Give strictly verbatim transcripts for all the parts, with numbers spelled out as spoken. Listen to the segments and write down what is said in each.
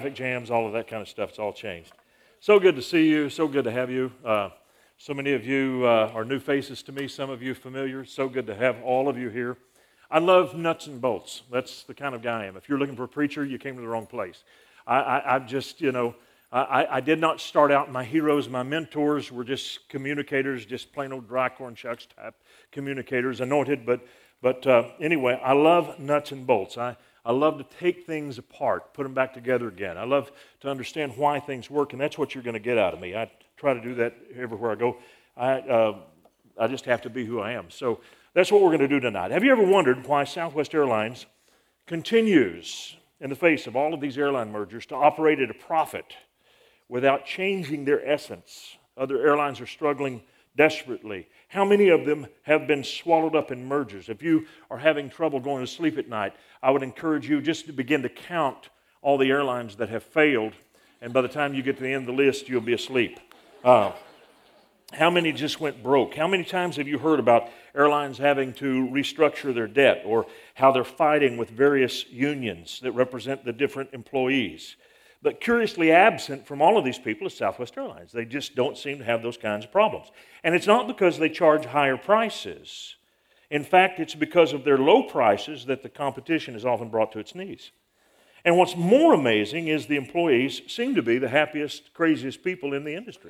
traffic jams, all of that kind of stuff. It's all changed. So good to see you. So good to have you. Uh, so many of you uh, are new faces to me. Some of you familiar. So good to have all of you here. I love nuts and bolts. That's the kind of guy I am. If you're looking for a preacher, you came to the wrong place. I, I, I just, you know, I, I did not start out, my heroes, my mentors were just communicators, just plain old dry corn shucks type communicators, anointed. But but uh, anyway, I love nuts and bolts. I, I love to take things apart, put them back together again. I love to understand why things work, and that's what you're going to get out of me. I try to do that everywhere I go. I, uh, I just have to be who I am. So that's what we're going to do tonight. Have you ever wondered why Southwest Airlines continues, in the face of all of these airline mergers, to operate at a profit without changing their essence? Other airlines are struggling desperately. How many of them have been swallowed up in mergers? If you are having trouble going to sleep at night, I would encourage you just to begin to count all the airlines that have failed, and by the time you get to the end of the list, you'll be asleep. Uh, how many just went broke? How many times have you heard about airlines having to restructure their debt, or how they're fighting with various unions that represent the different employees? But curiously absent from all of these people is Southwest Airlines. They just don't seem to have those kinds of problems. And it's not because they charge higher prices. In fact, it's because of their low prices that the competition is often brought to its knees. And what's more amazing is the employees seem to be the happiest, craziest people in the industry.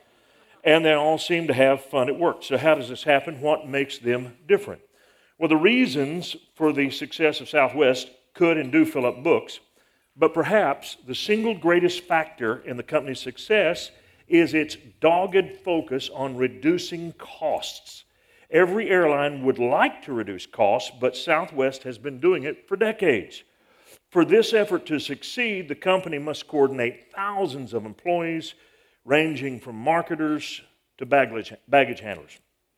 And they all seem to have fun at work. So how does this happen? What makes them different? Well, the reasons for the success of Southwest could and do fill up books. But perhaps the single greatest factor in the company's success is its dogged focus on reducing costs. Every airline would like to reduce costs, but Southwest has been doing it for decades. For this effort to succeed, the company must coordinate thousands of employees, ranging from marketers to baggage, baggage handlers.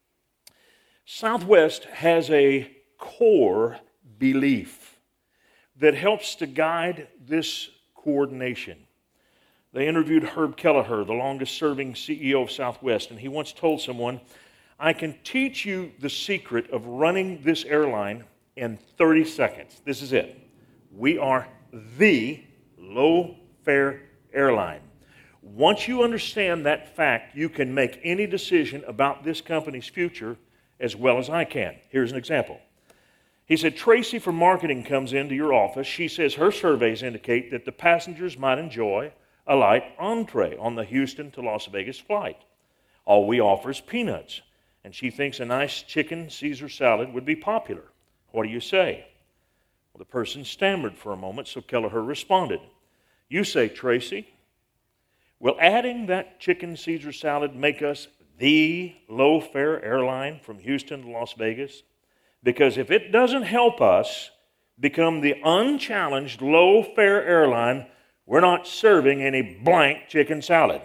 Southwest has a core belief that helps to guide this coordination. They interviewed Herb Kelleher, the longest-serving C E O of Southwest, and he once told someone, "I can teach you the secret of running this airline in thirty seconds. This is it. We are the low-fare airline. Once you understand that fact, you can make any decision about this company's future as well as I can." Here's an example. He said, "Tracy from marketing comes into your office. She says her surveys indicate that the passengers might enjoy a light entree on the Houston to Las Vegas flight. All we offer is peanuts, and she thinks a nice chicken Caesar salad would be popular. What do you say?" Well, the person stammered for a moment, so Kelleher responded, "You say, Tracy, will adding that chicken Caesar salad make us the low-fare airline from Houston to Las Vegas? Because if it doesn't help us become the unchallenged low-fare airline, we're not serving any blank chicken salad."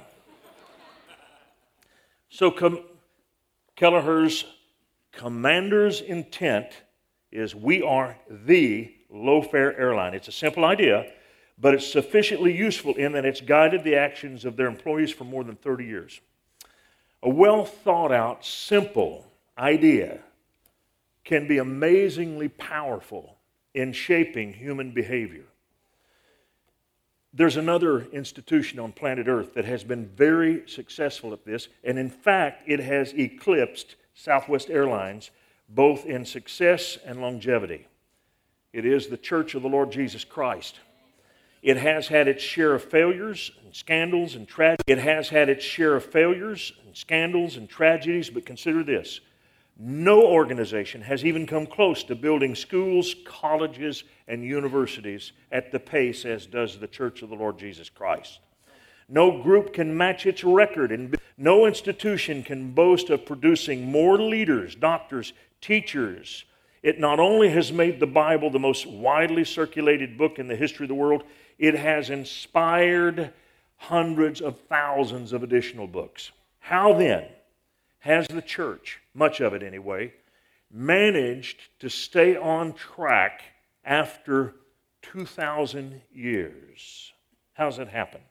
So com- Kelleher's commander's intent is we are the low-fare airline. It's a simple idea, but it's sufficiently useful in that it's guided the actions of their employees for more than thirty years. A well-thought-out, simple idea can be amazingly powerful in shaping human behavior. There's another institution on planet Earth that has been very successful at this, and in fact, it has eclipsed Southwest Airlines both in success and longevity. It is the Church of the Lord Jesus Christ. It has had its share of failures and scandals and tragedies. It has had its share of failures and scandals and tragedies, but consider this. No organization has even come close to building schools, colleges, and universities at the pace as does the Church of the Lord Jesus Christ. No group can match its record, and no institution can boast of producing more leaders, doctors, teachers. It not only has made the Bible the most widely circulated book in the history of the world, it has inspired hundreds of thousands of additional books. How then has the church, much of it anyway, managed to stay on track after two thousand years? How does that happen?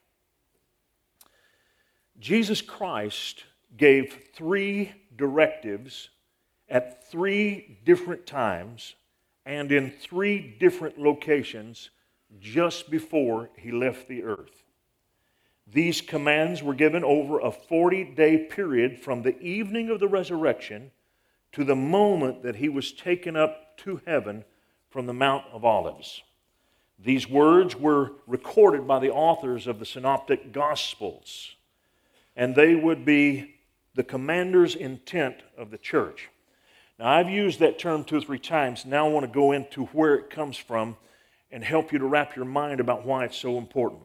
Jesus Christ gave three directives at three different times and in three different locations just before he left the earth. These commands were given over a forty-day period from the evening of the resurrection to the moment that he was taken up to heaven from the Mount of Olives. These words were recorded by the authors of the Synoptic Gospels, and they would be the commander's intent of the church. Now, I've used that term two or three times. Now I want to go into where it comes from and help you to wrap your mind about why it's so important.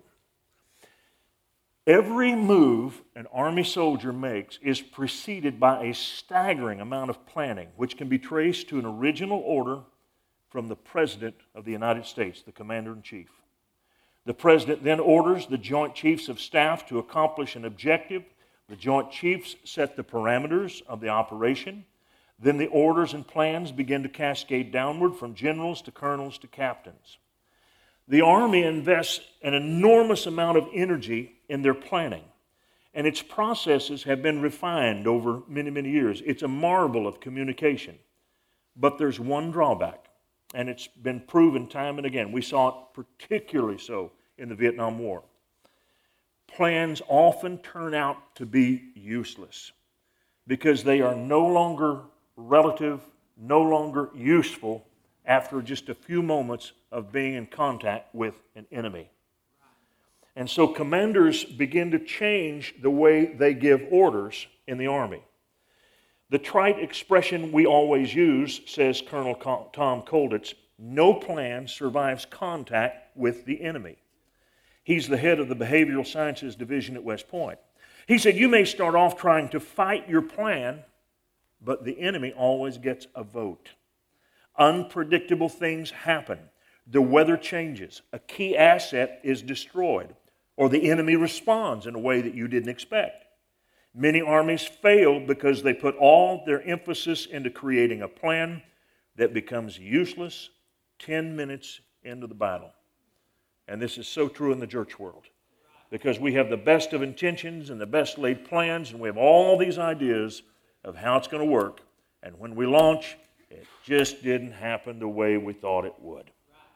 Every move an Army soldier makes is preceded by a staggering amount of planning, which can be traced to an original order from the President of the United States, the Commander-in-Chief. The President then orders the Joint Chiefs of Staff to accomplish an objective. The Joint Chiefs set the parameters of the operation. Then the orders and plans begin to cascade downward from generals to colonels to captains. The Army invests an enormous amount of energy in their planning, and its processes have been refined over many, many years. It's a marvel of communication. But there's one drawback, and it's been proven time and again. We saw it particularly so in the Vietnam War. Plans often turn out to be useless because they are no longer relative, no longer useful after just a few moments of being in contact with an enemy. And so commanders begin to change the way they give orders in the Army. The trite expression we always use, says Colonel Tom Kolditz, no plan survives contact with the enemy. He's the head of the Behavioral Sciences Division at West Point. He said, you may start off trying to fight your plan, but the enemy always gets a vote. Unpredictable things happen. The weather changes. A key asset is destroyed, or the enemy responds in a way that you didn't expect. Many armies fail because they put all their emphasis into creating a plan that becomes useless ten minutes into the battle. And this is so true in the church world, because we have the best of intentions and the best laid plans, and we have all these ideas of how it's going to work, and when we launch, it just didn't happen the way we thought it would.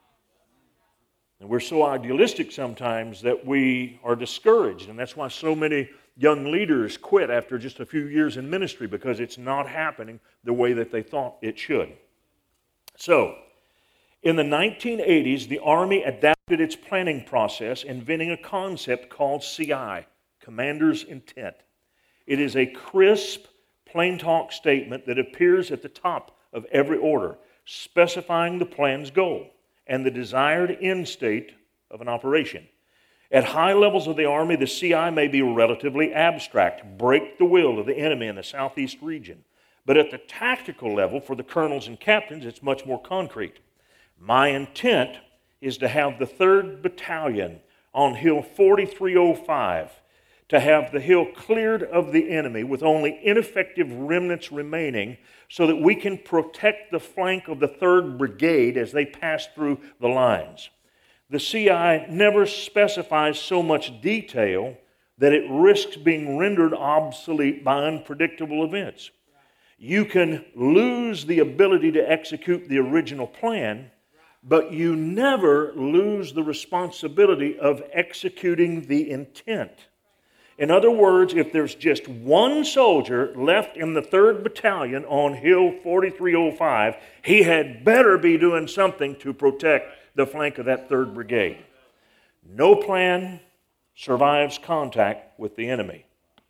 And we're so idealistic sometimes that we are discouraged, and that's why so many young leaders quit after just a few years in ministry, because it's not happening the way that they thought it should. So, in the nineteen eighties, the Army adapted its planning process, inventing a concept called C I, Commander's Intent. It is a crisp, plain talk statement that appears at the top of every order, specifying the plan's goal and the desired end state of an operation. At high levels of the Army, the C I may be relatively abstract, break the will of the enemy in the southeast region. But at the tactical level, for the colonels and captains, it's much more concrete. My intent is to have the third Battalion on Hill forty-three oh five, to have the hill cleared of the enemy with only ineffective remnants remaining so that we can protect the flank of the third Brigade as they pass through the lines. The C I never specifies so much detail that it risks being rendered obsolete by unpredictable events. You can lose the ability to execute the original plan, but you never lose the responsibility of executing the intent. In other words, if there's just one soldier left in the third Battalion on Hill forty-three oh five, he had better be doing something to protect the flank of that third Brigade. No plan survives contact with the enemy.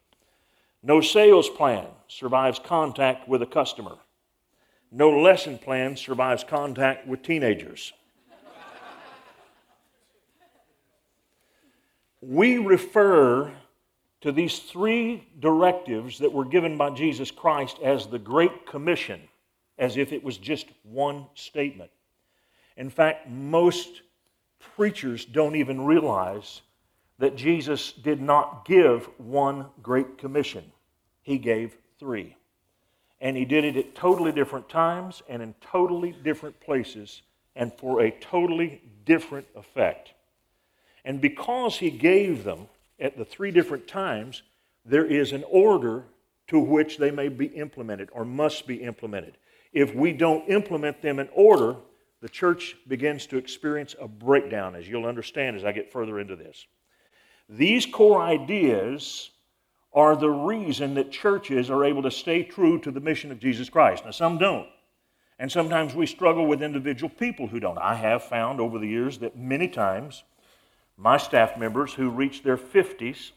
No sales plan survives contact with a customer. No lesson plan survives contact with teenagers. We refer to these three directives that were given by Jesus Christ as the Great Commission, as if it was just one statement. In fact, most preachers don't even realize that Jesus did not give one Great Commission. He gave three. And he did it at totally different times and in totally different places and for a totally different effect. And because he gave them at the three different times, there is an order to which they may be implemented or must be implemented. If we don't implement them in order, the church begins to experience a breakdown, as you'll understand as I get further into this. These core ideas are the reason that churches are able to stay true to the mission of Jesus Christ. Now, some don't. And sometimes we struggle with individual people who don't. I have found over the years that many times my staff members who reach their fifties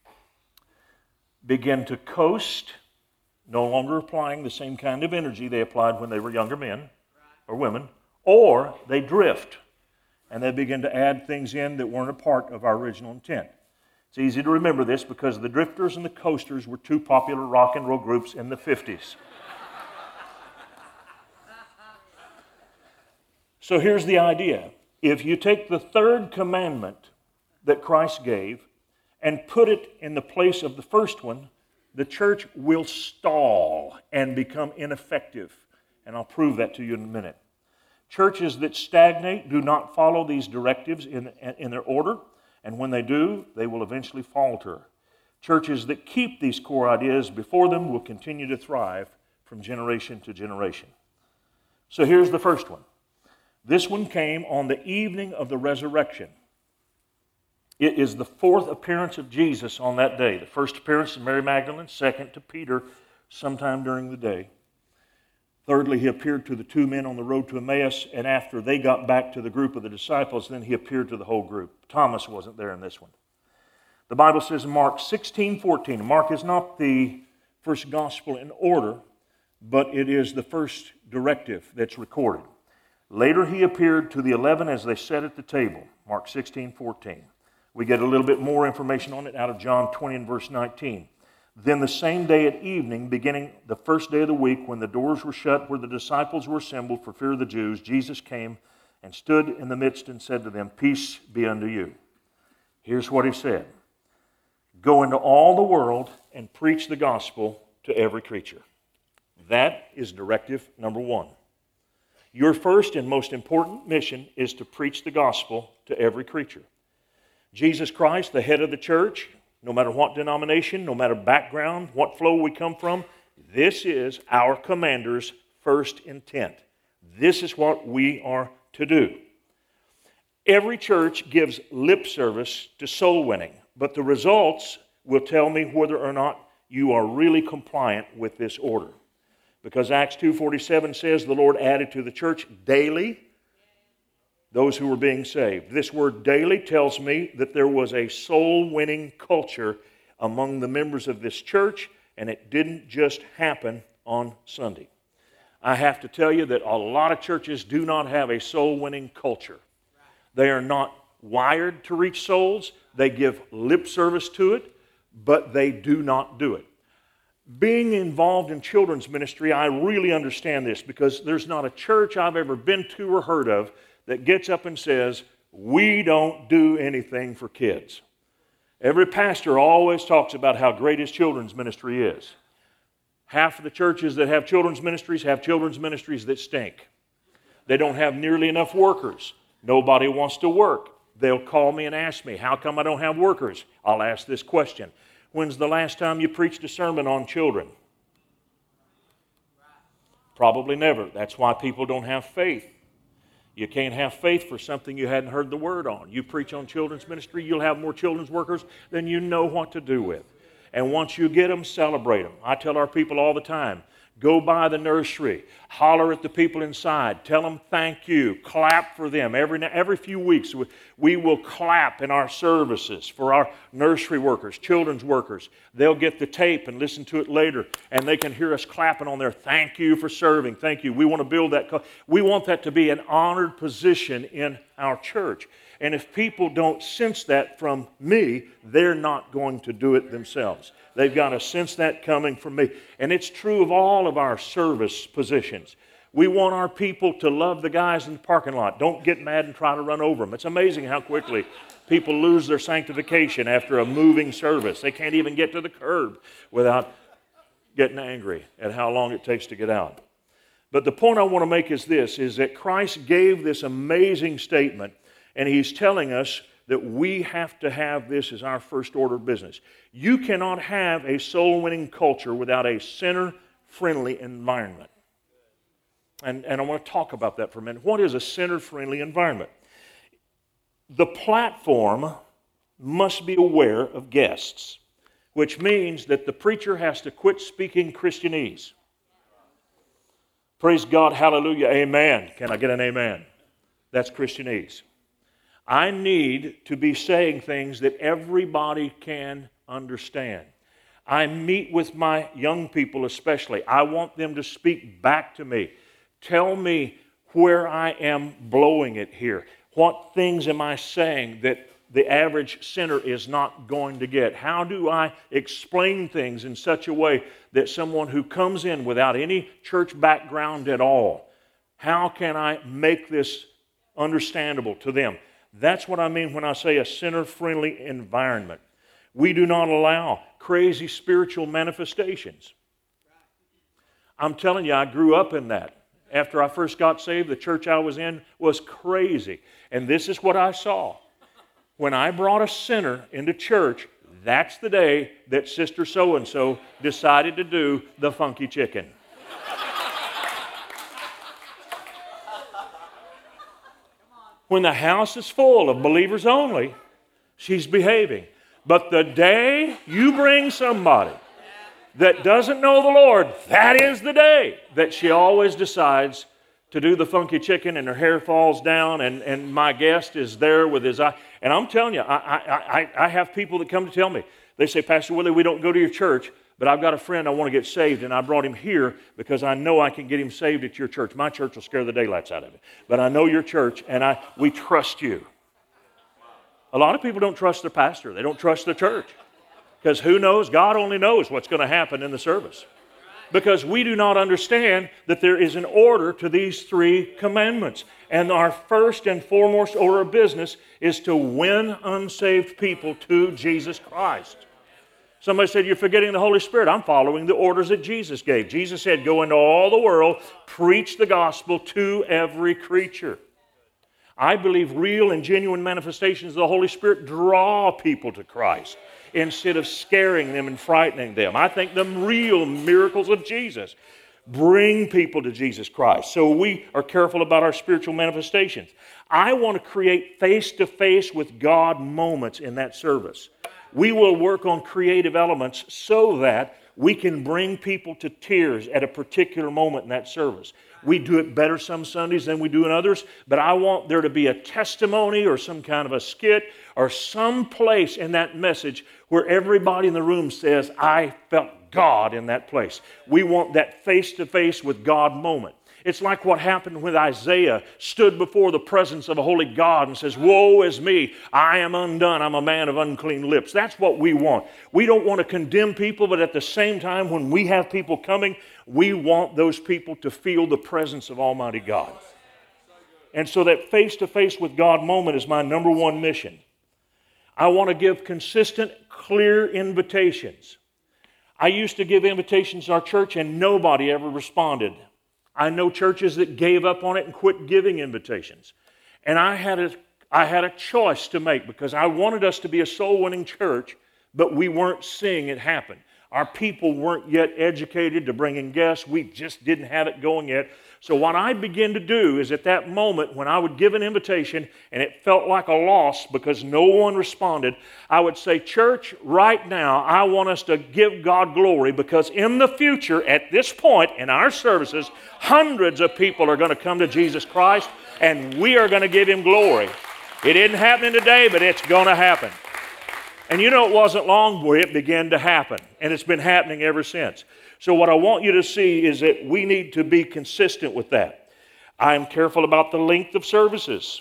begin to coast, no longer applying the same kind of energy they applied when they were younger men or women, or they drift and they begin to add things in that weren't a part of our original intent. It's easy to remember this because the Drifters and the Coasters were two popular rock and roll groups in the fifties. So here's the idea. If you take the third commandment that Christ gave and put it in the place of the first one, the church will stall and become ineffective. And I'll prove that to you in a minute. Churches that stagnate do not follow these directives in, in their order, and when they do, they will eventually falter. Churches that keep these core ideas before them will continue to thrive from generation to generation. So here's the first one. This one came on the evening of the resurrection. It is the fourth appearance of Jesus on that day. The first appearance to Mary Magdalene, second to Peter sometime during the day. Thirdly, he appeared to the two men on the road to Emmaus, and after they got back to the group of the disciples, then he appeared to the whole group. Thomas wasn't there in this one. The Bible says in Mark sixteen fourteen, Mark is not the first gospel in order, but it is the first directive that's recorded. Later he appeared to the eleven as they sat at the table, Mark sixteen fourteen. We get a little bit more information on it out of John twenty and verse nineteen. Then the same day at evening, beginning the first day of the week, when the doors were shut where the disciples were assembled for fear of the Jews, Jesus came and stood in the midst and said to them, "Peace be unto you." Here's what he said. "Go into all the world and preach the gospel to every creature." That is directive number one. Your first and most important mission is to preach the gospel to every creature. Jesus Christ, the head of the church, no matter what denomination, no matter background, what flow we come from, this is our commander's first intent. This is what we are to do. Every church gives lip service to soul winning, but the results will tell me whether or not you are really compliant with this order. Because Acts two forty-seven says the Lord added to the church daily those who were being saved. This word daily tells me that there was a soul-winning culture among the members of this church, and it didn't just happen on Sunday. I have to tell you that a lot of churches do not have a soul-winning culture. They are not wired to reach souls. They give lip service to it, but they do not do it. Being involved in children's ministry, I really understand this because there's not a church I've ever been to or heard of that gets up and says, "We don't do anything for kids." Every pastor always talks about how great his children's ministry is. Half of the churches that have children's ministries have children's ministries that stink. They don't have nearly enough workers. Nobody wants to work. They'll call me and ask me, "How come I don't have workers?" I'll ask this question. When's the last time you preached a sermon on children? Probably never. That's why people don't have faith. You can't have faith for something you hadn't heard the word on. You preach on children's ministry, you'll have more children's workers than you know what to do with. And once you get them, celebrate them. I tell our people all the time, go by the nursery, holler at the people inside, tell them thank you, clap for them. Every, every few weeks we will clap in our services for our nursery workers, children's workers. They'll get the tape and listen to it later, and they can hear us clapping on there, "Thank you for serving, thank you." We want to build that. We want that to be an honored position in our church. And if people don't sense that from me, they're not going to do it themselves. They've got to sense that coming from me. And it's true of all of our service positions. We want our people to love the guys in the parking lot. Don't get mad and try to run over them. It's amazing how quickly people lose their sanctification after a moving service. They can't even get to the curb without getting angry at how long it takes to get out. But the point I want to make is this, is that Christ gave this amazing statement, and he's telling us that we have to have this as our first order of business. You cannot have a soul-winning culture without a sinner-friendly environment. And, and I want to talk about that for a minute. What is a sinner-friendly environment? The platform must be aware of guests, which means that the preacher has to quit speaking Christianese. Praise God, hallelujah, amen. Can I get an amen? That's Christianese. I need to be saying things that everybody can understand. I meet with my young people especially. I want them to speak back to me. Tell me where I am blowing it here. What things am I saying that the average sinner is not going to get? How do I explain things in such a way that someone who comes in without any church background at all, how can I make this understandable to them? That's what I mean when I say a sinner-friendly environment. We do not allow crazy spiritual manifestations. I'm telling you, I grew up in that. After I first got saved, the church I was in was crazy. And this is what I saw. When I brought a sinner into church, that's the day that Sister So-and-so decided to do the funky chicken. When the house is full of believers only, she's behaving. But the day you bring somebody that doesn't know the Lord, that is the day that she always decides to do the funky chicken, and her hair falls down, and, and my guest is there with his eye. And I'm telling you, I, I, I, I have people that come to tell me, they say, Pastor Willie, we don't go to your church, but I've got a friend I want to get saved, and I brought him here because I know I can get him saved at your church. My church will scare the daylights out of it. But I know your church, and I we trust you. A lot of people don't trust their pastor. They don't trust the church. Because who knows? God only knows what's going to happen in the service. Because we do not understand that there is an order to these three commandments. And our first and foremost order of business is to win unsaved people to Jesus Christ. Somebody said, you're forgetting the Holy Spirit. I'm following the orders that Jesus gave. Jesus said, go into all the world, preach the gospel to every creature. I believe real and genuine manifestations of the Holy Spirit draw people to Christ instead of scaring them and frightening them. I think the real miracles of Jesus bring people to Jesus Christ. So we are careful about our spiritual manifestations. I want to create face-to-face with God moments in that service. We will work on creative elements so that we can bring people to tears at a particular moment in that service. We do it better some Sundays than we do in others, but I want there to be a testimony or some kind of a skit or some place in that message where everybody in the room says, I felt God in that place. We want that face-to-face with God moment. It's like what happened when Isaiah stood before the presence of a holy God and says, woe is me, I am undone, I'm a man of unclean lips. That's what we want. We don't want to condemn people, but at the same time, when we have people coming, we want those people to feel the presence of Almighty God. And so that face-to-face with God moment is my number one mission. I want to give consistent, clear invitations. I used to give invitations to our church and nobody ever responded. I know churches that gave up on it and quit giving invitations. And I had a, I had a choice to make because I wanted us to be a soul-winning church, but we weren't seeing it happen. Our people weren't yet educated to bring in guests. We just didn't have it going yet. So what I began to do is at that moment when I would give an invitation and it felt like a loss because no one responded, I would say, church, right now I want us to give God glory because in the future, at this point in our services, hundreds of people are going to come to Jesus Christ and we are going to give Him glory. It isn't happening today, but it's going to happen. And you know it wasn't long before it began to happen, and it's been happening ever since. So what I want you to see is that we need to be consistent with that. I am careful about the length of services.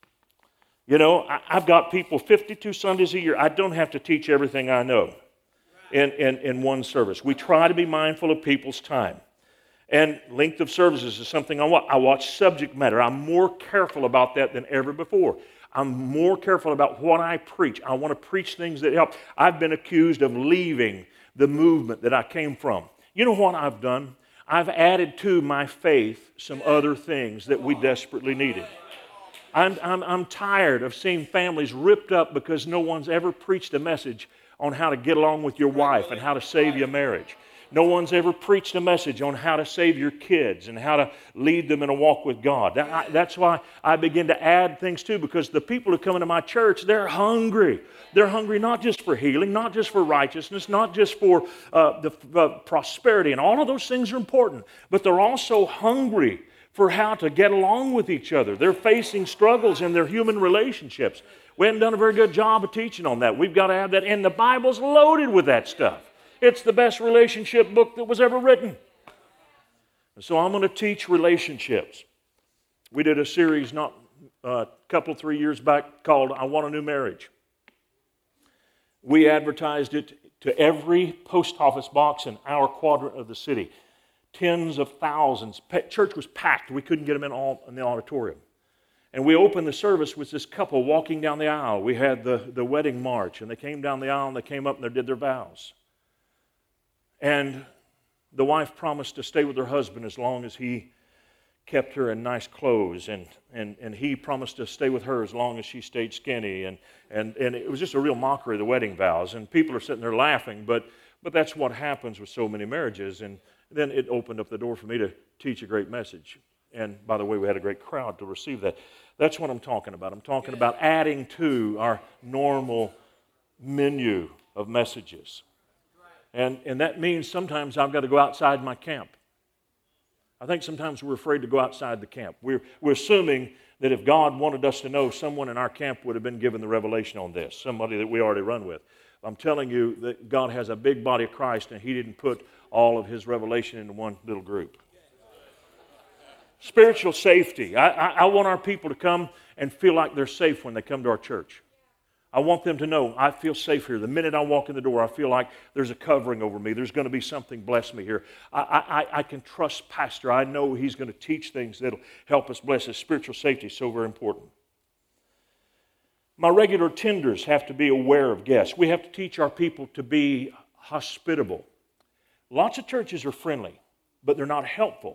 You know, I, I've got people fifty-two Sundays a year. I don't have to teach everything I know in, in, in one service. We try to be mindful of people's time. And length of services is something I watch. I watch subject matter. I'm more careful about that than ever before. I'm more careful about what I preach. I want to preach things that help. I've been accused of leaving the movement that I came from. You know what I've done? I've added to my faith some other things that we desperately needed. I'm, I'm, I'm tired of seeing families ripped up because no one's ever preached a message on how to get along with your wife and how to save your marriage. No one's ever preached a message on how to save your kids and how to lead them in a walk with God. That, I, that's why I begin to add things too, because the people who come into my church, they're hungry. They're hungry not just for healing, not just for righteousness, not just for uh, the uh, prosperity, and all of those things are important, but they're also hungry for how to get along with each other. They're facing struggles in their human relationships. We haven't done a very good job of teaching on that. We've got to have that, and the Bible's loaded with that stuff. It's the best relationship book that was ever written. And so I'm going to teach relationships. We did a series not a uh, couple, three years back called I Want a New Marriage. We advertised it to every post office box in our quadrant of the city. Tens of thousands. Church was packed. We couldn't get them in, all, in the auditorium. And we opened the service with this couple walking down the aisle. We had the, the wedding march, and they came down the aisle, and they came up and they did their vows. And the wife promised to stay with her husband as long as he kept her in nice clothes, and, and, and he promised to stay with her as long as she stayed skinny. And, and, and it was just a real mockery of the wedding vows. And people are sitting there laughing, but, but that's what happens with so many marriages. And then it opened up the door for me to teach a great message. And by the way, we had a great crowd to receive that. That's what I'm talking about. I'm talking about adding to our normal menu of messages. And, and that means sometimes I've got to go outside my camp. I think sometimes we're afraid to go outside the camp. We're, we're assuming that if God wanted us to know, someone in our camp would have been given the revelation on this, somebody that we already run with. I'm telling you that God has a big body of Christ, and He didn't put all of His revelation into one little group. Spiritual safety. I, I, I want our people to come and feel like they're safe when they come to our church. I want them to know, I feel safe here. The minute I walk in the door, I feel like there's a covering over me. There's going to be something bless me here. I, I, I can trust Pastor. I know he's going to teach things that will help us bless us. Spiritual safety is so very important. My regular tenders have to be aware of guests. We have to teach our people to be hospitable. Lots of churches are friendly, but they're not helpful.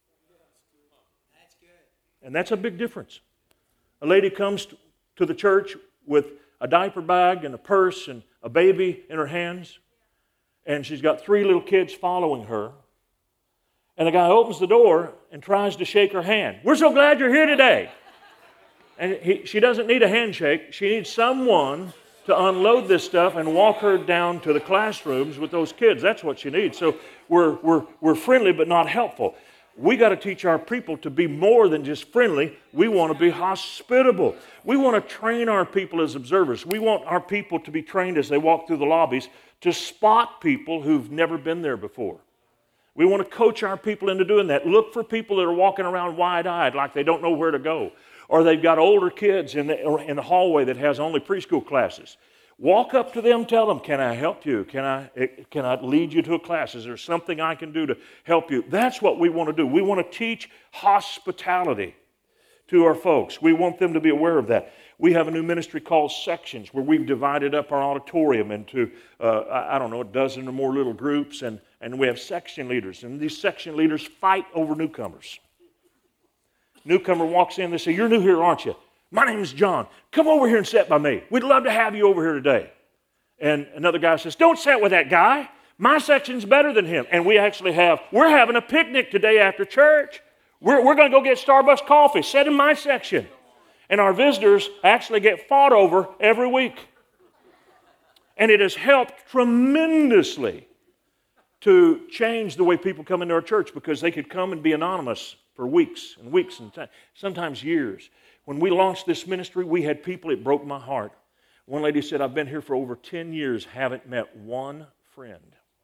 And that's a big difference. A lady comes to the church with a diaper bag and a purse and a baby in her hands, and she's got three little kids following her. And the guy opens the door and tries to shake her hand. We're so glad you're here today. And he, she doesn't need a handshake. She needs someone to unload this stuff and walk her down to the classrooms with those kids. That's what she needs. So we're, we're, we're friendly but not helpful. We got to teach our people to be more than just friendly. We want to be hospitable. We want to train our people as observers. We want our people to be trained as they walk through the lobbies to spot people who've never been there before. We want to coach our people into doing that. Look for people that are walking around wide-eyed like they don't know where to go. Or they've got older kids in the, in the hallway that has only preschool classes. Walk up to them, tell them, can I help you? Can I, can I lead you to a class? Is there something I can do to help you? That's what we want to do. We want to teach hospitality to our folks. We want them to be aware of that. We have a new ministry called Sections, where we've divided up our auditorium into, uh, I don't know, a dozen or more little groups, and, and we have section leaders. And these section leaders fight over newcomers. Newcomer walks in, they say, you're new here, aren't you? My name is John. Come over here and sit by me. We'd love to have you over here today. And another guy says, don't sit with that guy. My section's better than him. And we actually have, we're having a picnic today after church. We're, we're going to go get Starbucks coffee. Sit in my section. And our visitors actually get fought over every week. And it has helped tremendously to change the way people come into our church, because they could come and be anonymous for weeks and weeks and t- sometimes years. When we launched this ministry, we had people, it broke my heart. One lady said, I've been here for over ten years, haven't met one friend.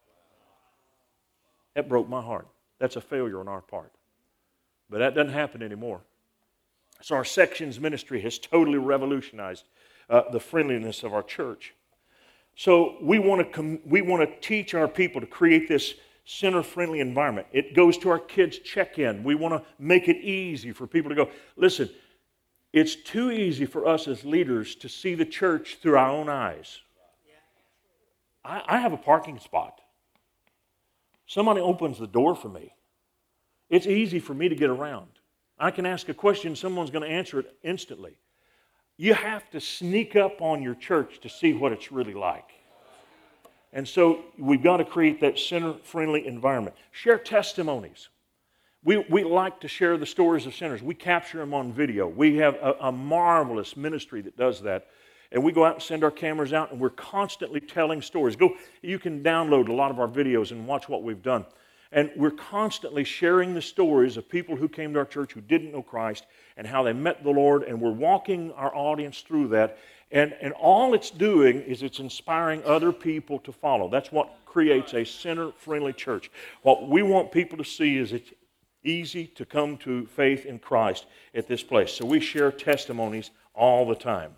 That broke my heart. That's a failure on our part. But that doesn't happen anymore. So our Sections ministry has totally revolutionized uh, the friendliness of our church. So we want to com- we want to teach our people to create this center-friendly environment. It goes to our kids' check-in. We want to make it easy for people to go, listen, it's too easy for us as leaders to see the church through our own eyes. I, I have a parking spot. Somebody opens the door for me. It's easy for me to get around. I can ask a question, someone's going to answer it instantly. You have to sneak up on your church to see what it's really like. And so we've got to create that sinner-friendly environment. Share testimonies. We, we like to share the stories of sinners. We capture them on video. We have a, a marvelous ministry that does that. And we go out and send our cameras out, and we're constantly telling stories. Go, you can download a lot of our videos and watch what we've done. And we're constantly sharing the stories of people who came to our church who didn't know Christ and how they met the Lord, and we're walking our audience through that. And, and all it's doing is it's inspiring other people to follow. That's what creates a sinner-friendly church. What we want people to see is it's easy to come to faith in Christ at this place. So we share testimonies all the time.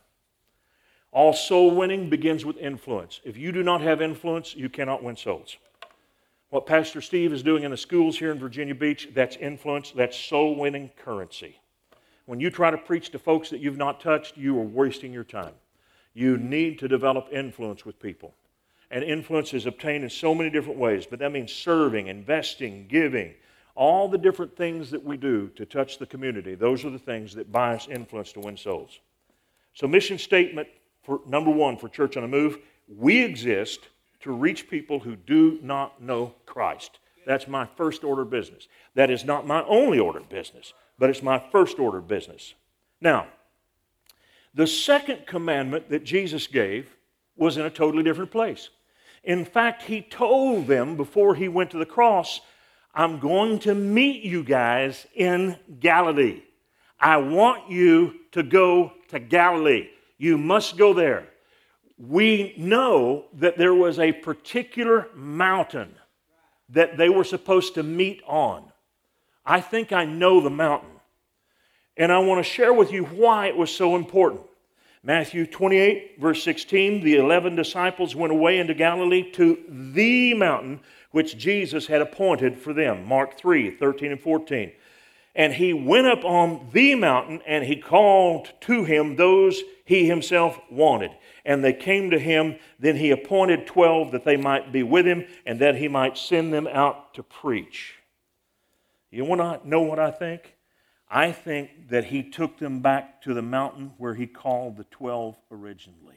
All soul winning begins with influence. If you do not have influence, you cannot win souls. What Pastor Steve is doing in the schools here in Virginia Beach, that's influence, that's soul winning currency. When you try to preach to folks that you've not touched, you are wasting your time. You need to develop influence with people. And influence is obtained in so many different ways, but that means serving, investing, giving, all the different things that we do to touch the community. Those are the things that buy us influence to win souls. So mission statement, for number one, for Church on the Move, we exist to reach people who do not know Christ. That's my first order of business. That is not my only order of business, but it's my first order of business. Now, the second commandment that Jesus gave was in a totally different place. In fact, he told them before he went to the cross, I'm going to meet you guys in Galilee. I want you to go to Galilee. You must go there. We know that there was a particular mountain that they were supposed to meet on. I think I know the mountain. And I want to share with you why it was so important. Matthew twenty-eight, verse sixteen, the eleven disciples went away into Galilee to the mountain which Jesus had appointed for them. Mark three, thirteen and fourteen. And he went up on the mountain, and he called to him those he himself wanted. And they came to him. Then he appointed twelve that they might be with him, and that he might send them out to preach. You want to know what I think? I think that he took them back to the mountain where he called the twelve originally.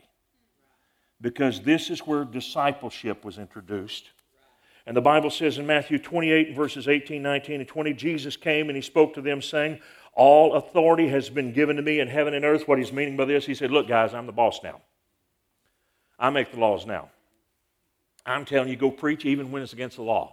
Because this is where discipleship was introduced. And the Bible says in Matthew twenty-eight, verses eighteen, nineteen, and twenty, Jesus came and he spoke to them saying, all authority has been given to me in heaven and earth. What he's meaning by this, he said, look guys, I'm the boss now. I make the laws now. I'm telling you, go preach even when it's against the law.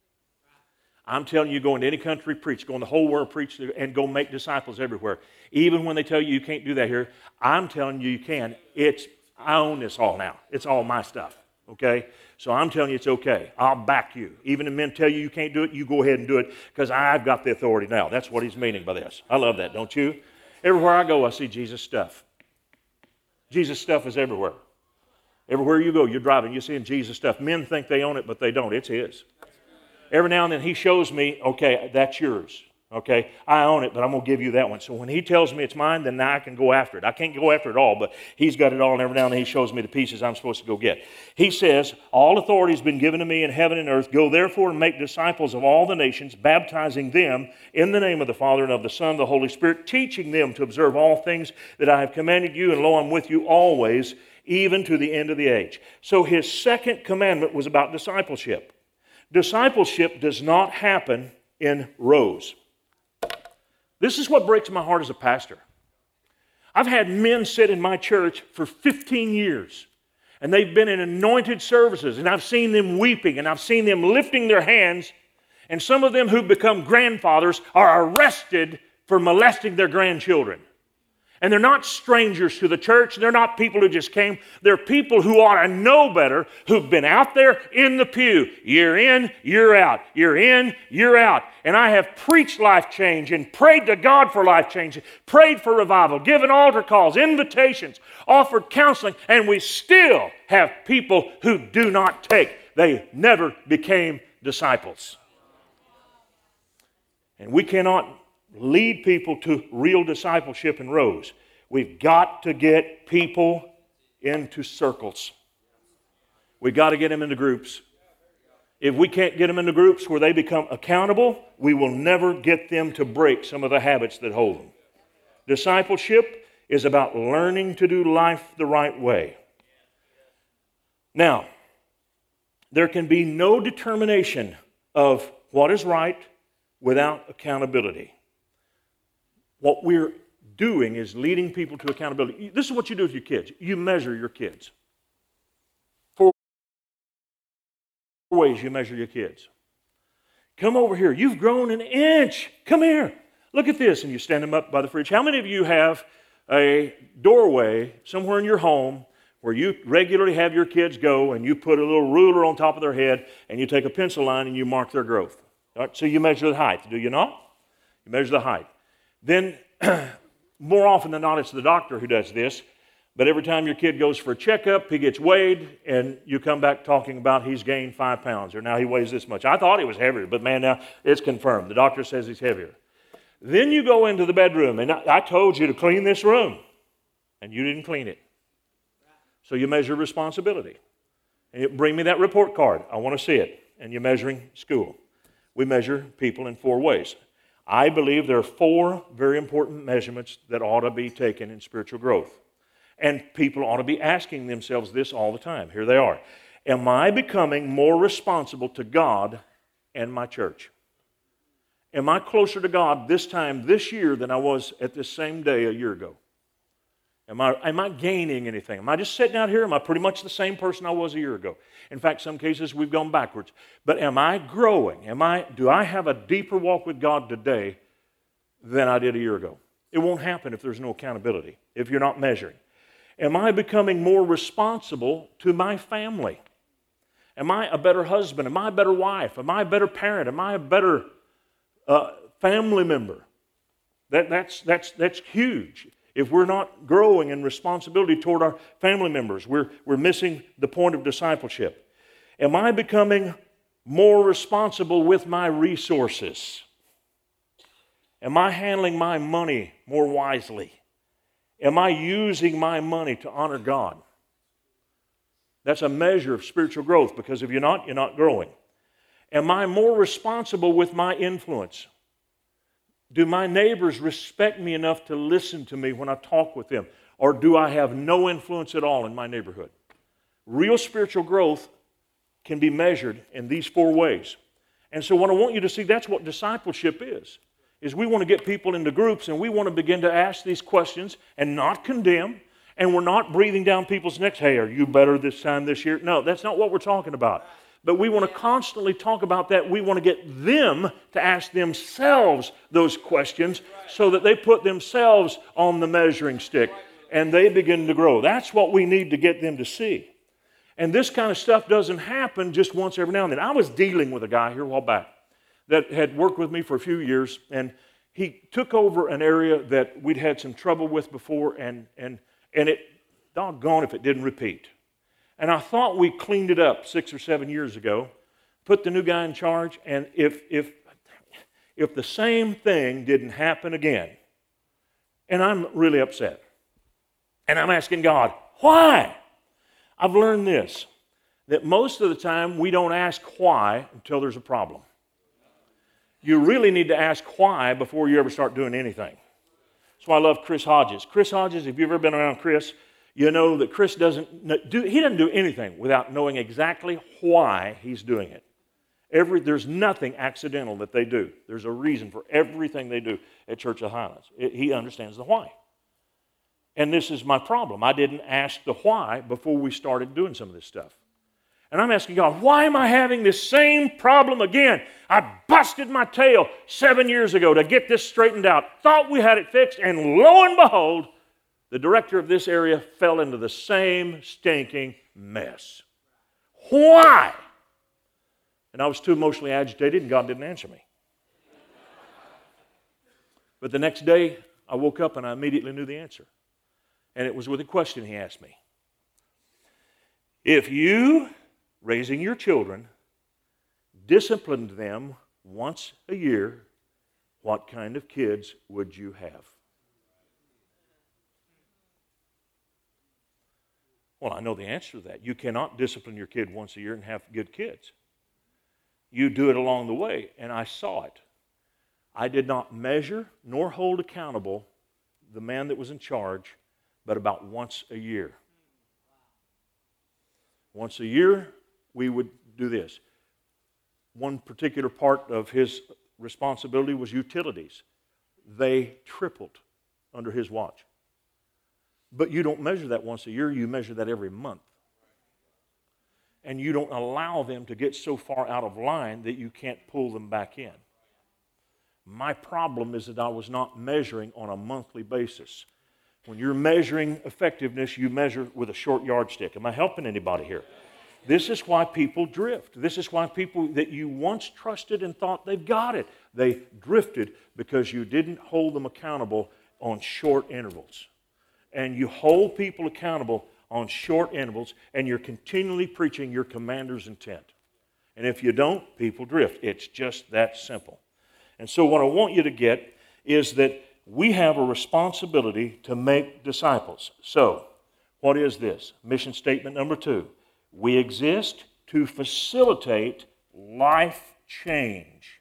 I'm telling you, go into any country, preach. Go in the whole world, preach, and go make disciples everywhere. Even when they tell you you can't do that here, I'm telling you you can. It's, I own this all now. It's all my stuff. Okay? So I'm telling you it's okay. I'll back you. Even if men tell you you can't do it, you go ahead and do it because I've got the authority now. That's what he's meaning by this. I love that, don't you? Everywhere I go, I see Jesus stuff. Jesus stuff is everywhere. Everywhere you go, you're driving, you're seeing Jesus stuff. Men think they own it, but they don't. It's his. Every now and then he shows me, okay, that's yours. Okay, I own it, but I'm going to give you that one. So when he tells me it's mine, then now I can go after it. I can't go after it all, but he's got it all, and every now and then he shows me the pieces I'm supposed to go get. He says, all authority has been given to me in heaven and earth. Go therefore and make disciples of all the nations, baptizing them in the name of the Father and of the Son and the Holy Spirit, teaching them to observe all things that I have commanded you, and lo, I'm with you always, even to the end of the age. So his second commandment was about discipleship. Discipleship does not happen in rows. This is what breaks my heart as a pastor. I've had men sit in my church for fifteen years, and they've been in anointed services, and I've seen them weeping, and I've seen them lifting their hands, and some of them who've become grandfathers are arrested for molesting their grandchildren. And they're not strangers to the church. They're not people who just came. They're people who ought to know better, who've been out there in the pew. Year in, year out. Year in, year out. And I have preached life change and prayed to God for life change, prayed for revival, given altar calls, invitations, offered counseling, and we still have people who do not take. They never became disciples. And we cannot lead people to real discipleship in rows. We've got to get people into circles. We've got to get them into groups. If we can't get them into groups where they become accountable, we will never get them to break some of the habits that hold them. Discipleship is about learning to do life the right way. Now, There can be no determination of what is right without accountability. What we're doing is leading people to accountability. This is what you do with your kids. You measure your kids. Four ways you measure your kids. Come over here. You've grown an inch. Come here. Look at this. And you stand them up by the fridge. How many of you have a doorway somewhere in your home where you regularly have your kids go and you put a little ruler on top of their head and you take a pencil line and you mark their growth? All right, so you measure the height, do you not? You measure the height. Then, more often than not, it's the doctor who does this. But every time your kid goes for a checkup, he gets weighed, and you come back talking about he's gained five pounds, or now he weighs this much. I thought he was heavier, but man, now it's confirmed. The doctor says he's heavier. Then you go into the bedroom, and I, I told you to clean this room, and you didn't clean it. So you measure responsibility. And you bring me that report card. I want to see it. And you're measuring school. We measure people in four ways. I believe there are four very important measurements that ought to be taken in spiritual growth. And people ought to be asking themselves this all the time. Here they are. Am I becoming more responsible to God and my church? Am I closer to God this time this year than I was at this same day a year ago? Am I, am I gaining anything? Am I just sitting out here? Am I pretty much the same person I was a year ago? In fact, some cases we've gone backwards. But am I growing? Am I, do I have a deeper walk with God today than I did a year ago? It won't happen if there's no accountability, if you're not measuring. Am I becoming more responsible to my family? Am I a better husband? Am I a better wife? Am I a better parent? Am I a better uh, family member? That, that's, that's, that's huge. If we're not growing in responsibility toward our family members, we're, we're missing the point of discipleship. Am I becoming more responsible with my resources? Am I handling my money more wisely? Am I using my money to honor God? That's a measure of spiritual growth, because if you're not, you're not growing. Am I more responsible with my influence? Do my neighbors respect me enough to listen to me when I talk with them? Or do I have no influence at all in my neighborhood? Real spiritual growth can be measured in these four ways. And so what I want you to see, that's what discipleship is. Is we want to get people into groups and we want to begin to ask these questions and not condemn. And we're not breathing down people's necks, hey, are you better this time this year? No, that's not what we're talking about. But we want to constantly talk about that. We want to get them to ask themselves those questions so that they put themselves on the measuring stick and they begin to grow. That's what we need to get them to see. And this kind of stuff doesn't happen just once every now and then. I was dealing with a guy here a while back that had worked with me for a few years, and he took over an area that we'd had some trouble with before, and, and, and it, doggone if it didn't repeat. And I thought we cleaned it up six or seven years ago, put the new guy in charge, and if, if, if the same thing didn't happen again, and I'm really upset, and I'm asking God, why? I've learned this, that most of the time we don't ask why until there's a problem. You really need to ask why before you ever start doing anything. That's why I love Chris Hodges. Chris Hodges, if you've ever been around Chris, you know that Chris doesn't do, he doesn't do anything without knowing exactly why he's doing it. Every, there's nothing accidental that they do. There's a reason for everything they do at Church of Highlands. It, he understands the why. And this is my problem. I didn't ask the why before we started doing some of this stuff. And I'm asking God, why am I having this same problem again? I busted my tail seven years ago to get this straightened out. Thought we had it fixed, and lo and behold, the director of this area fell into the same stinking mess. Why? And I was too emotionally agitated, and God didn't answer me. But the next day, I woke up and I immediately knew the answer. And it was with a question he asked me. If you, raising your children, disciplined them once a year, what kind of kids would you have? Well, I know the answer to that. You cannot discipline your kid once a year and have good kids. You do it along the way, and I saw it. I did not measure nor hold accountable the man that was in charge, but about once a year. Once a year, we would do this. One particular part of his responsibility was utilities. They tripled under his watch. But you don't measure that once a year, you measure that every month. And you don't allow them to get so far out of line that you can't pull them back in. My problem is that I was not measuring on a monthly basis. When you're measuring effectiveness, you measure with a short yardstick. Am I helping anybody here? This is why people drift. This is why people that you once trusted and thought they've got it, they drifted because you didn't hold them accountable on short intervals. And you hold people accountable on short intervals, and you're continually preaching your commander's intent. And if you don't, people drift. It's just that simple. And so what I want you to get is that we have a responsibility to make disciples. So, what is this? Mission statement number two. We exist to facilitate life change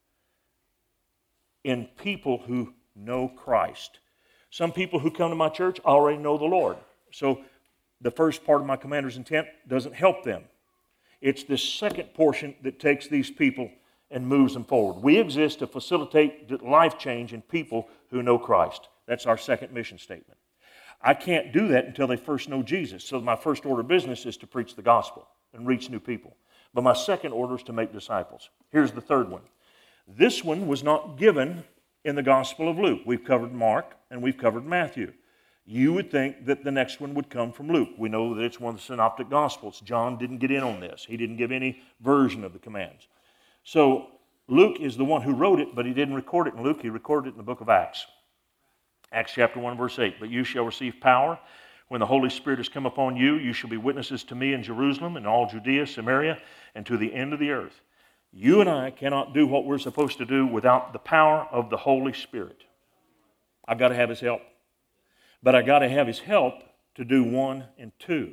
in people who know Christ. Some people who come to my church already know the Lord. So, the first part of my commander's intent doesn't help them. It's this second portion that takes these people and moves them forward. We exist to facilitate life change in people who know Christ. That's our second mission statement. I can't do that until they first know Jesus. So my first order of business is to preach the gospel and reach new people. But my second order is to make disciples. Here's the third one. This one was not given in the Gospel of Luke. We've covered Mark and we've covered Matthew. You would think that the next one would come from Luke. We know that it's one of the synoptic gospels. John didn't get in on this. He didn't give any version of the commands. So Luke is the one who wrote it, but he didn't record it in Luke. He recorded it in the book of Acts. Acts chapter one, verse eight. But you shall receive power when the Holy Spirit has come upon you. You shall be witnesses to me in Jerusalem and all Judea, Samaria, and to the end of the earth. You and I cannot do what we're supposed to do without the power of the Holy Spirit. I've got to have His help. But I got to have His help to do one and two.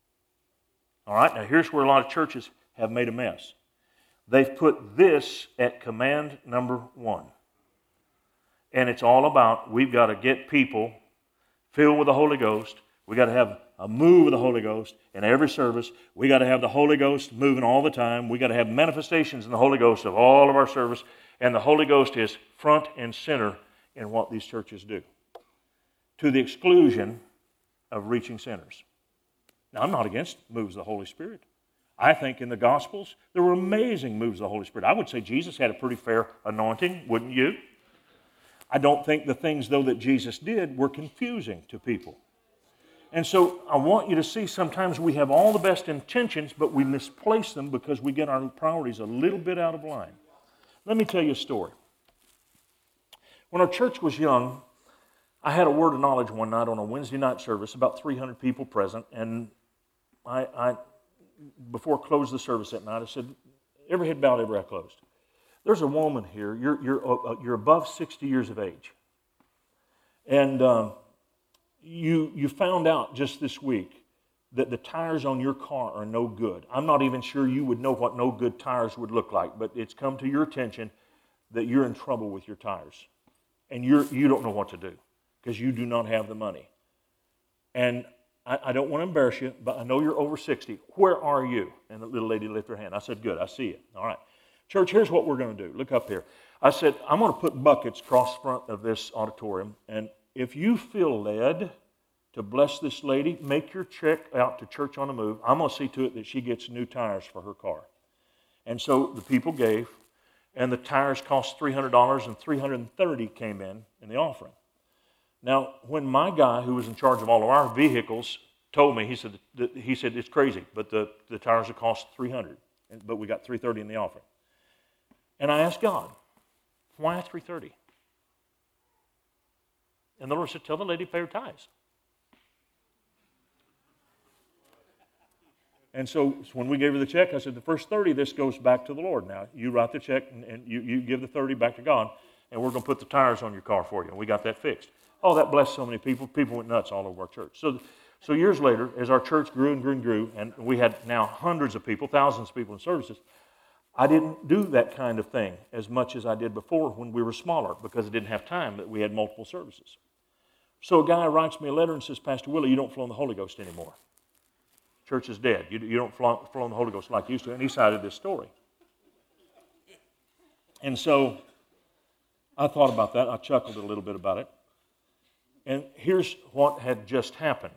All right, now here's where a lot of churches have made a mess. They've put this at command number one. And it's all about we've got to get people filled with the Holy Ghost. We've got to have a move of the Holy Ghost in every service. We've got to have the Holy Ghost moving all the time. We've got to have manifestations in the Holy Ghost of all of our service. And the Holy Ghost is front and center in what these churches do, to the exclusion of reaching sinners. Now, I'm not against moves of the Holy Spirit. I think in the Gospels, there were amazing moves of the Holy Spirit. I would say Jesus had a pretty fair anointing, wouldn't you? I don't think the things, though, that Jesus did were confusing to people. And so I want you to see sometimes we have all the best intentions, but we misplace them because we get our priorities a little bit out of line. Let me tell you a story. When our church was young, I had a word of knowledge one night on a Wednesday night service, about three hundred people present, and I, I before I closed the service that night, I said, every head bowed, every eye closed. There's a woman here, you're, you're, uh, you're above sixty years of age, and um, you, you found out just this week that the tires on your car are no good. I'm not even sure you would know what no good tires would look like, but it's come to your attention that you're in trouble with your tires, and you're, you don't know what to do, because you do not have the money. And I, I don't want to embarrass you, but I know you're over sixty. Where are you? And the little lady lifted her hand. I said, good, I see you. All right. Church, here's what we're going to do. Look up here. I said, I'm going to put buckets across the front of this auditorium, and if you feel led to bless this lady, make your check out to Church on the Move. I'm going to see to it that she gets new tires for her car. And so the people gave, and the tires cost three hundred dollars, and three hundred thirty dollars came in in the offering. Now, when my guy, who was in charge of all of our vehicles, told me, he said, he said it's crazy, but the, the tires will cost three hundred dollars, but we got three hundred thirty dollars in the offering. And I asked God, why three hundred thirty dollars? And the Lord said, tell the lady to pay her tithes. And so, so when we gave her the check, I said, the first thirty, this goes back to the Lord. Now, you write the check, and, and you, you give the thirty back to God, and we're going to put the tires on your car for you. And we got that fixed. Oh, that blessed so many people. People went nuts all over our church. So, so years later, as our church grew and grew and grew, and we had now hundreds of people, thousands of people in services, I didn't do that kind of thing as much as I did before when we were smaller, because I didn't have time, that we had multiple services. So a guy writes me a letter and says, Pastor Willie, you don't flow in the Holy Ghost anymore. Church is dead. You, you don't flow, flow in the Holy Ghost like you used to. And he cited this story. And so I thought about that. I chuckled a little bit about it. And here's what had just happened.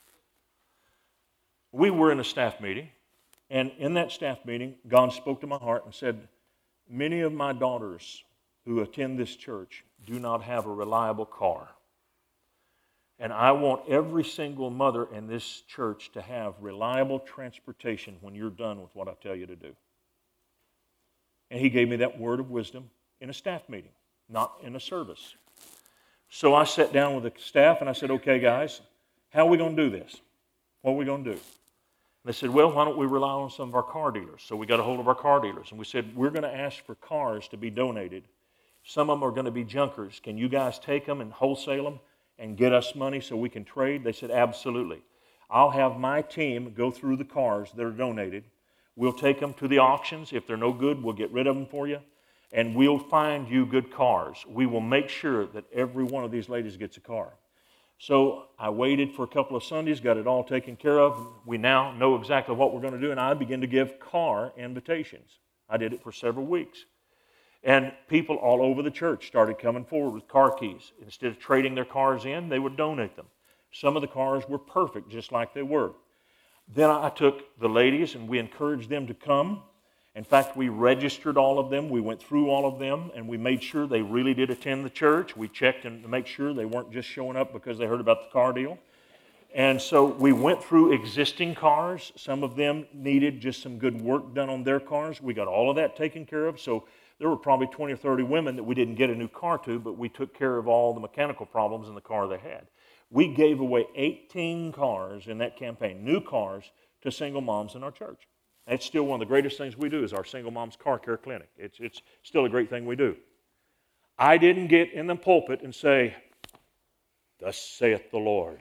We were in a staff meeting, and in that staff meeting, God spoke to my heart and said, many of my daughters who attend this church do not have a reliable car. And I want every single mother in this church to have reliable transportation when you're done with what I tell you to do. And he gave me that word of wisdom in a staff meeting, not in a service. So I sat down with the staff and I said, okay, guys, how are we going to do this? What are we going to do? And they said, well, why don't we rely on some of our car dealers? So we got a hold of our car dealers, and we said, we're going to ask for cars to be donated. Some of them are going to be junkers. Can you guys take them and wholesale them and get us money so we can trade? They said, absolutely. I'll have my team go through the cars that are donated. We'll take them to the auctions. If they're no good, we'll get rid of them for you, and we'll find you good cars. We will make sure that every one of these ladies gets a car. So I waited for a couple of Sundays, got it all taken care of. We now know exactly what we're going to do, and I began to give car invitations. I did it for several weeks. And people all over the church started coming forward with car keys. Instead of trading their cars in, they would donate them. Some of the cars were perfect, just like they were. Then I took the ladies, and we encouraged them to come. In fact, we registered all of them. We went through all of them, and we made sure they really did attend the church. We checked to make sure they weren't just showing up because they heard about the car deal. And so we went through existing cars. Some of them needed just some good work done on their cars. We got all of that taken care of. So there were probably twenty or thirty women that we didn't get a new car to, but we took care of all the mechanical problems in the car they had. We gave away eighteen cars in that campaign, new cars, to single moms in our church. That's still one of the greatest things we do is our single moms car care clinic. It's, it's still a great thing we do. I didn't get in the pulpit and say, thus saith the Lord.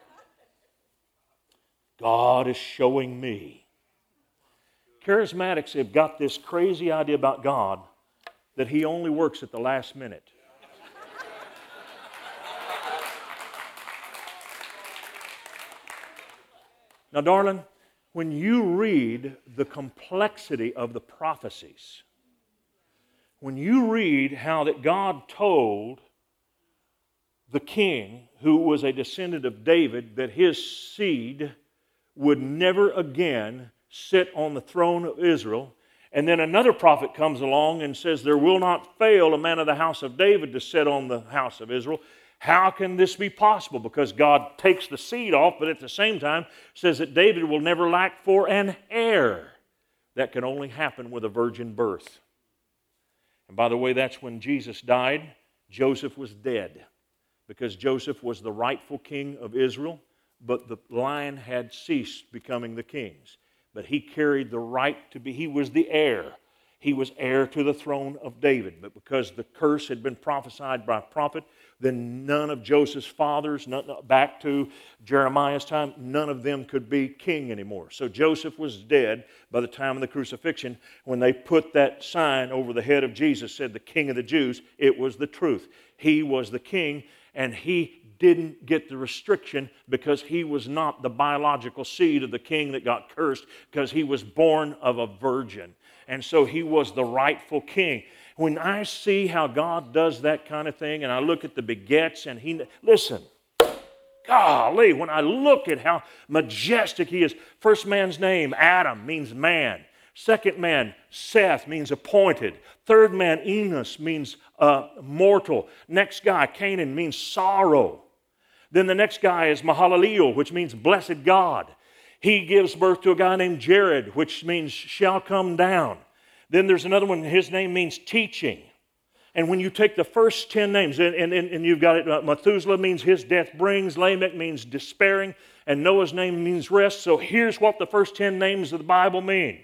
God is showing me. Charismatics have got this crazy idea about God that he only works at the last minute. Now, darling, when you read the complexity of the prophecies, when you read how that God told the king, who was a descendant of David, that his seed would never again sit on the throne of Israel, and then another prophet comes along and says, there will not fail a man of the house of David to sit on the house of Israel. How can this be possible? Because God takes the seed off, but at the same time says that David will never lack for an heir. That can only happen with a virgin birth. And by the way, that's when Jesus died. Joseph was dead because Joseph was the rightful king of Israel, but the line had ceased becoming the king's. But he carried the right to be, he was the heir. He was heir to the throne of David. But because the curse had been prophesied by a prophet, then none of Joseph's fathers, none, back to Jeremiah's time, none of them could be king anymore. So Joseph was dead by the time of the crucifixion. When they put that sign over the head of Jesus, said the King of the Jews, it was the truth. He was the king, and he didn't get the restriction because he was not the biological seed of the king that got cursed, because he was born of a virgin. And so he was the rightful king. When I see how God does that kind of thing, and I look at the begets, and he, listen, golly, when I look at how majestic he is, first man's name, Adam, means man. Second man, Seth, means appointed. Third man, Enos, means uh, mortal. Next guy, Canaan, means sorrow. Then the next guy is Mahalaleel, which means blessed God. He gives birth to a guy named Jared, which means shall come down. Then there's another one, his name means teaching. And when you take the first ten names, and, and, and you've got it, uh, Methuselah means his death brings, Lamech means despairing, and Noah's name means rest. So here's what the first ten names of the Bible mean.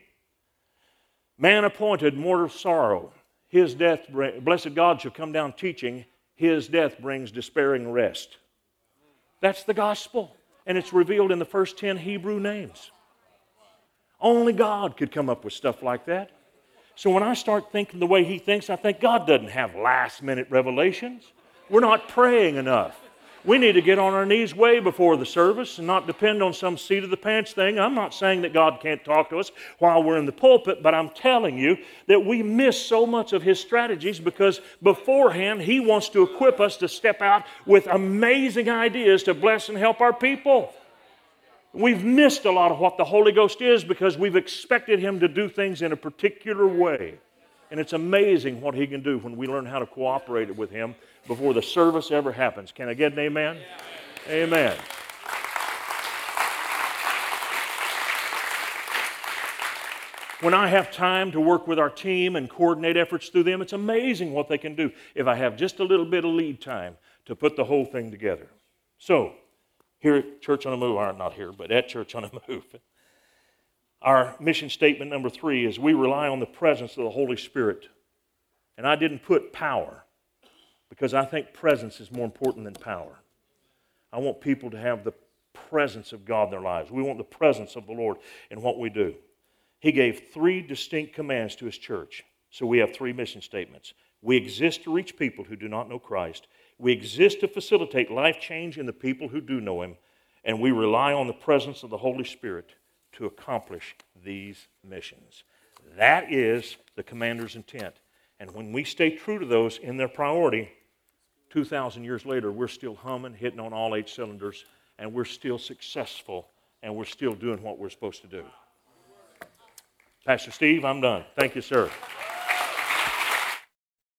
Man appointed, mortal sorrow. His death, blessed God shall come down teaching. His death brings despairing rest. That's the gospel. And it's revealed in the first ten Hebrew names. Only God could come up with stuff like that. So when I start thinking the way he thinks, I think God doesn't have last-minute revelations. We're not praying enough. We need to get on our knees way before the service and not depend on some seat of the pants thing. I'm not saying that God can't talk to us while we're in the pulpit, but I'm telling you that we miss so much of His strategies because beforehand He wants to equip us to step out with amazing ideas to bless and help our people. We've missed a lot of what the Holy Ghost is because we've expected Him to do things in a particular way. And it's amazing what He can do when we learn how to cooperate with Him before the service ever happens. Can I get an amen? Yeah. Amen. When I have time to work with our team and coordinate efforts through them, it's amazing what they can do if I have just a little bit of lead time to put the whole thing together. So, here at Church on the Move, or not here, but at Church on the Move, our mission statement number three is we rely on the presence of the Holy Spirit. And I didn't put power because I think presence is more important than power. I want people to have the presence of God in their lives. We want the presence of the Lord in what we do. He gave three distinct commands to His church. So we have three mission statements. We exist to reach people who do not know Christ. We exist to facilitate life change in the people who do know Him. And we rely on the presence of the Holy Spirit to accomplish these missions. That is the commander's intent. And when we stay true to those in their priority, two thousand years later, we're still humming, hitting on all eight cylinders, and we're still successful, and we're still doing what we're supposed to do. Pastor Steve, I'm done. Thank you, sir.